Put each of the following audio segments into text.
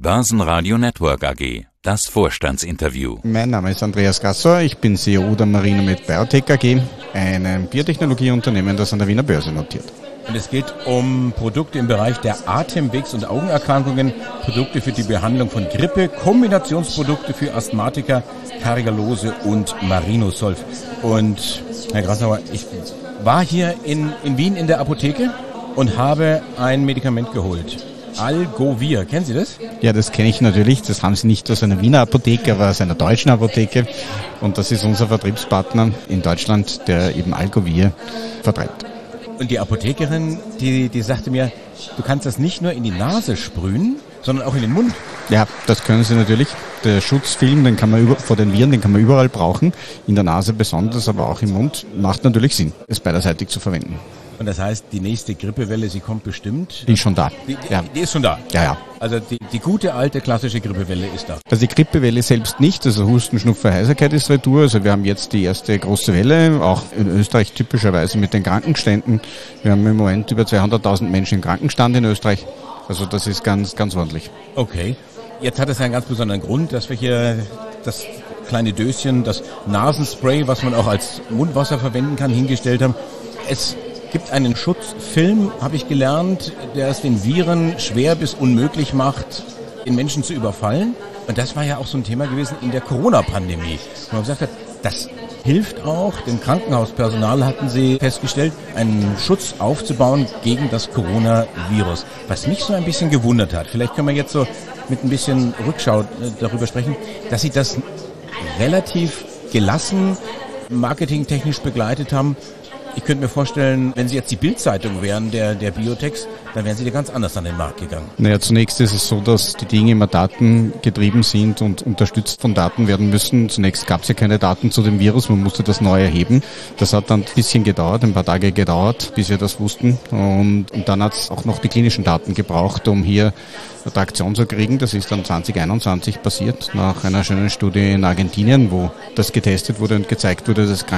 Börsenradio Network AG, das Vorstandsinterview. Mein Name ist Andreas Gassauer, ich bin CEO der Marinomed Biotech AG, einem Biotechnologieunternehmen, das an der Wiener Börse notiert. Und es geht um Produkte im Bereich der Atemwegs- und Augenerkrankungen, Produkte für die Behandlung von Grippe, Kombinationsprodukte für Asthmatiker, Cardiolose und Marinosolv. Und Herr Gassauer, ich war hier in Wien in der Apotheke und habe ein Medikament geholt. Algovir, kennen Sie das? Ja, das kenne ich natürlich. Das haben Sie nicht aus einer Wiener Apotheke, aber aus einer deutschen Apotheke. Und das ist unser Vertriebspartner in Deutschland, der eben Algovir vertreibt. Und die Apothekerin, die sagte mir, du kannst das nicht nur in die Nase sprühen, sondern auch in den Mund. Ja, das können Sie natürlich. Der Schutzfilm, den kann man vor den Viren, den kann man überall brauchen. In der Nase besonders, aber auch im Mund. Macht natürlich Sinn, es beiderseitig zu verwenden. Und das heißt, die nächste Grippewelle, sie kommt bestimmt. Die ist schon da. Die ist schon da? Ja. Also die gute, alte, klassische Grippewelle ist da. Also die Grippewelle selbst nicht, also Husten, Schnupfen, Heiserkeit ist retour. Also wir haben jetzt die erste große Welle, auch in Österreich typischerweise mit den Krankenständen. Wir haben im Moment über 200.000 Menschen im Krankenstand in Österreich. Also das ist ganz, ganz ordentlich. Okay. Jetzt hat es einen ganz besonderen Grund, dass wir hier das kleine Döschen, das Nasenspray, was man auch als Mundwasser verwenden kann, hingestellt haben. Es gibt einen Schutzfilm, habe ich gelernt, der es den Viren schwer bis unmöglich macht, den Menschen zu überfallen. Und das war ja auch so ein Thema gewesen in der Corona-Pandemie. Wo man gesagt hat, das hilft auch, dem Krankenhauspersonal hatten sie festgestellt, einen Schutz aufzubauen gegen das Coronavirus. Was mich so ein bisschen gewundert hat, vielleicht können wir jetzt so mit ein bisschen Rückschau darüber sprechen, dass sie das relativ gelassen marketingtechnisch begleitet haben. Ich könnte mir vorstellen, wenn Sie jetzt die Bild-Zeitung wären, der Biotechs, dann wären Sie da ganz anders an den Markt gegangen. Naja, zunächst ist es so, dass die Dinge immer datengetrieben sind und unterstützt von Daten werden müssen. Zunächst gab es ja keine Daten zu dem Virus, man musste das neu erheben. Das hat dann ein bisschen gedauert, ein paar Tage gedauert, bis wir das wussten. Und dann hat es auch noch die klinischen Daten gebraucht, um hier Traktion zu kriegen. Das ist dann 2021 passiert, nach einer schönen Studie in Argentinien, wo das getestet wurde und gezeigt wurde, dass das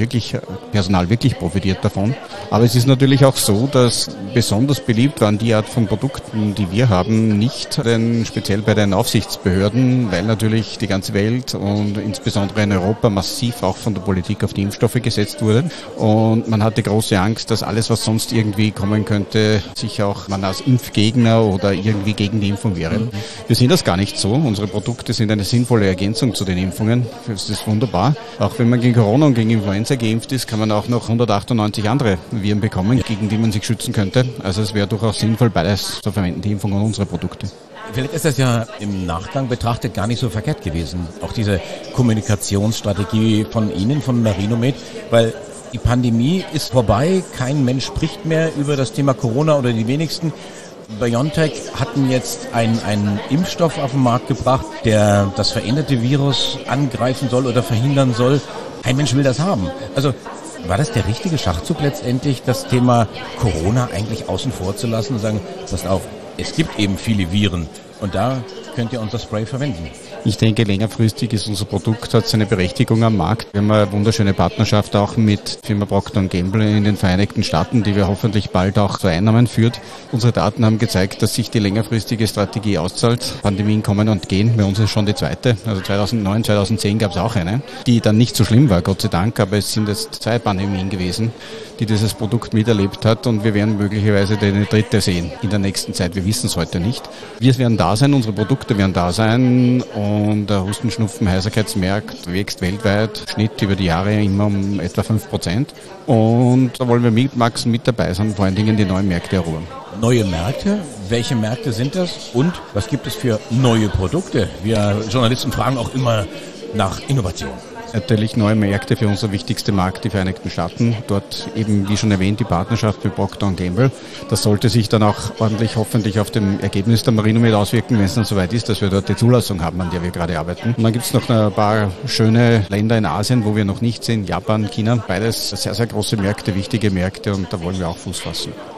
Personal wirklich profitiert davon. Aber es ist natürlich auch so, dass besonders beliebt waren die Art von Produkten, die wir haben, nicht speziell bei den Aufsichtsbehörden, weil natürlich die ganze Welt und insbesondere in Europa massiv auch von der Politik auf die Impfstoffe gesetzt wurde. Und man hatte große Angst, dass alles, was sonst irgendwie kommen könnte, sich auch man als Impfgegner oder irgendwie gegen die Impfung wäre. Wir sind das gar nicht so. Unsere Produkte sind eine sinnvolle Ergänzung zu den Impfungen. Das ist wunderbar. Auch wenn man gegen Corona und gegen Influenza geimpft ist, kann man auch noch 198 andere Viren bekommen, gegen die man sich schützen könnte. Also es wäre durchaus sinnvoll, beides zu verwenden, die Impfung und unsere Produkte. Vielleicht ist das ja im Nachgang betrachtet gar nicht so verkehrt gewesen, auch diese Kommunikationsstrategie von Ihnen, von Marinomed, weil die Pandemie ist vorbei, kein Mensch spricht mehr über das Thema Corona oder die wenigsten. BioNTech hatten jetzt einen Impfstoff auf den Markt gebracht, der das veränderte Virus angreifen soll oder verhindern soll. Kein Mensch will das haben. Also war das der richtige Schachzug letztendlich, das Thema Corona eigentlich außen vor zu lassen und sagen, passt auf, es gibt eben viele Viren und da könnt ihr unser Spray verwenden? Ich denke, längerfristig ist unser Produkt, hat seine Berechtigung am Markt. Wir haben eine wunderschöne Partnerschaft auch mit Firma Procter & Gamble in den Vereinigten Staaten, die wir hoffentlich bald auch zu Einnahmen führt. Unsere Daten haben gezeigt, dass sich die längerfristige Strategie auszahlt. Pandemien kommen und gehen. Bei uns ist schon die zweite. Also 2009, 2010 gab es auch eine, die dann nicht so schlimm war, Gott sei Dank. Aber es sind jetzt 2 Pandemien gewesen, die dieses Produkt miterlebt hat. Und wir werden möglicherweise eine dritte sehen in der nächsten Zeit. Wir wissen es heute nicht. Wir werden da sein, unsere Produkte werden da sein. Und der Husten-Schnupfen Heiserkeitsmarkt wächst weltweit, Schnitt über die Jahre immer um etwa 5%. Und da wollen wir mitwachsen, mit dabei sein, vor allen Dingen die neuen Märkte erobern. Neue Märkte? Welche Märkte sind das? Und was gibt es für neue Produkte? Wir Journalisten fragen auch immer nach Innovation. Natürlich neue Märkte für unser wichtigster Markt, die Vereinigten Staaten. Dort eben, wie schon erwähnt, die Partnerschaft mit Procter & Gamble. Das sollte sich dann auch ordentlich hoffentlich auf dem Ergebnis der Marinomed auswirken, wenn es dann soweit ist, dass wir dort die Zulassung haben, an der wir gerade arbeiten. Und dann gibt es noch ein paar schöne Länder in Asien, wo wir noch nicht sind. Japan, China, beides sehr, sehr große Märkte, wichtige Märkte und da wollen wir auch Fuß fassen.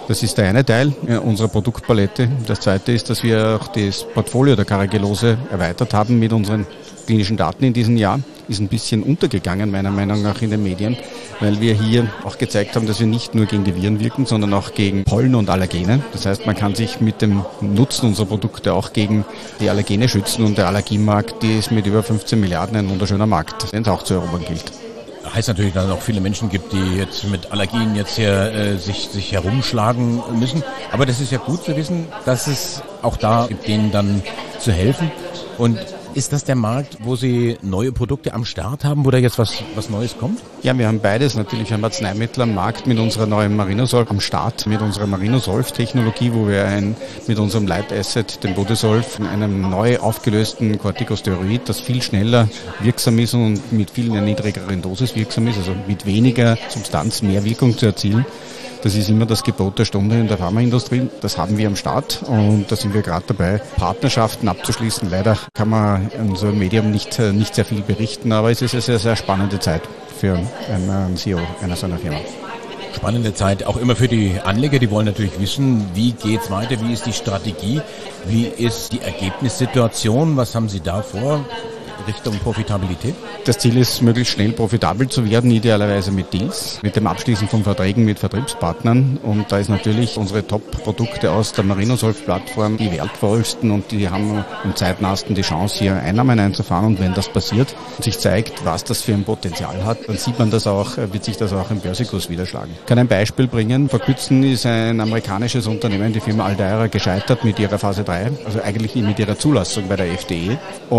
Das ist der eine Teil unserer Produktpalette. Das zweite ist, dass wir auch das Portfolio der Carragelose erweitert haben mit unseren klinischen Daten in diesem Jahr. Ist ein bisschen untergegangen, meiner Meinung nach, in den Medien, weil wir hier auch gezeigt haben, dass wir nicht nur gegen die Viren wirken, sondern auch gegen Pollen und Allergene. Das heißt, man kann sich mit dem Nutzen unserer Produkte auch gegen die Allergene schützen, und der Allergiemarkt, die ist mit über 15 Milliarden ein wunderschöner Markt, den es auch zu erobern gilt. Heißt natürlich, dass es auch viele Menschen gibt, die jetzt mit Allergien jetzt hier sich herumschlagen müssen. Aber das ist ja gut zu wissen, dass es auch da gibt, denen dann zu helfen. Und ist das der Markt, wo Sie neue Produkte am Start haben, wo da jetzt was Neues kommt? Ja, wir haben beides. Natürlich haben wir Arzneimittel am Markt mit unserer neuen Marinosolv am Start, mit unserer Marinosolv-Technologie, wo wir mit unserem Leitasset, dem Budesolv, einem neu aufgelösten Corticosteroid, das viel schneller wirksam ist und mit viel niedrigeren Dosis wirksam ist, also mit weniger Substanz mehr Wirkung zu erzielen. Das ist immer das Gebot der Stunde in der Pharmaindustrie. Das haben wir am Start, und da sind wir gerade dabei, Partnerschaften abzuschließen. Leider kann man in so einem Medium nicht sehr viel berichten, aber es ist eine sehr, sehr spannende Zeit für einen CEO einer so einer Firma. Spannende Zeit, auch immer für die Anleger, die wollen natürlich wissen, wie geht's weiter, wie ist die Strategie, wie ist die Ergebnissituation, was haben Sie da vor? Richtung Profitabilität? Das Ziel ist, möglichst schnell profitabel zu werden, idealerweise mit Deals, mit dem Abschließen von Verträgen mit Vertriebspartnern. Und da ist natürlich unsere Top-Produkte aus der Marinosolv-Plattform die wertvollsten, und die haben am zeitnahsten die Chance, hier Einnahmen einzufahren. Und wenn das passiert und sich zeigt, was das für ein Potenzial hat, dann sieht man das auch, wird sich das auch im Börsenkurs widerschlagen. Ich kann ein Beispiel bringen. Vor kurzem ist ein amerikanisches Unternehmen, die Firma Aldaira, gescheitert mit ihrer Phase 3, also eigentlich mit ihrer Zulassung bei der FDA,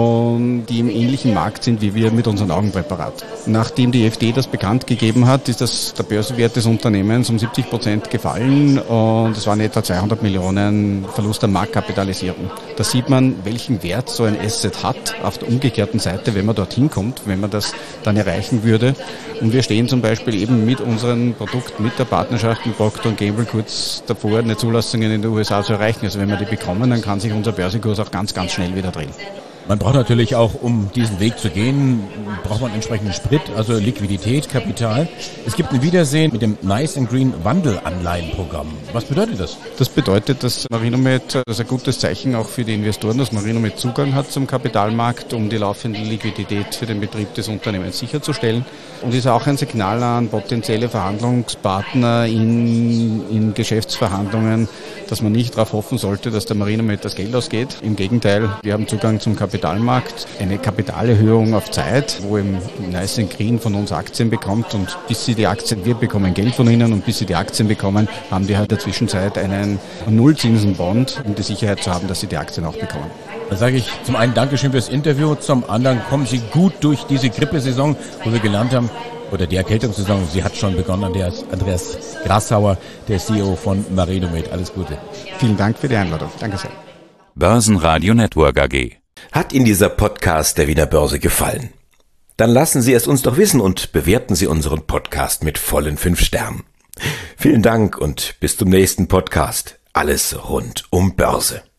und die im ähnlichen Markt sind wie wir mit unserem Augenpräparat. Nachdem die FDA das bekannt gegeben hat, ist der Börsenwert des Unternehmens um 70% gefallen, und es waren etwa 200 Millionen Verlust an Marktkapitalisierung. Da sieht man, welchen Wert so ein Asset hat auf der umgekehrten Seite, wenn man dorthin kommt, wenn man das dann erreichen würde. Und wir stehen zum Beispiel eben mit unserem Produkt, mit der Partnerschaft mit Procter & Gamble kurz davor, eine Zulassung in den USA zu erreichen. Also wenn wir die bekommen, dann kann sich unser Börsenkurs auch ganz, ganz schnell wieder drehen. Man braucht natürlich auch, um diesen Weg zu gehen, braucht man entsprechenden Sprit, also Liquidität, Kapital. Es gibt ein Wiedersehen mit dem Nice and Green Wandelanleihenprogramm. Was bedeutet das? Das bedeutet, dass Marinomed, das ist ein gutes Zeichen auch für die Investoren, dass Marinomed Zugang hat zum Kapitalmarkt, um die laufende Liquidität für den Betrieb des Unternehmens sicherzustellen. Und ist auch ein Signal an potenzielle Verhandlungspartner in Geschäftsverhandlungen, dass man nicht darauf hoffen sollte, dass der Marinomed das Geld ausgeht. Im Gegenteil, wir haben Zugang zum Kapitalmarkt, eine Kapitalerhöhung auf Zeit, wo eben Nice and Green von uns Aktien bekommt, und bis sie die Aktien, wir bekommen Geld von ihnen, und bis sie die Aktien bekommen, haben die halt in der Zwischenzeit einen Nullzinsenbond, um die Sicherheit zu haben, dass sie die Aktien auch bekommen. Da sage ich zum einen Dankeschön fürs Interview, zum anderen kommen Sie gut durch diese Grippesaison, wo wir gelernt haben, oder die Erkältungssaison, sie hat schon begonnen. Andreas Grassauer, der CEO von Marinomed. Alles Gute. Vielen Dank für die Einladung. Danke sehr. Börsenradio Network AG. Hat Ihnen dieser Podcast der Wiener Börse gefallen? Dann lassen Sie es uns doch wissen und bewerten Sie unseren Podcast mit vollen 5 Sternen. Vielen Dank und bis zum nächsten Podcast. Alles rund um Börse.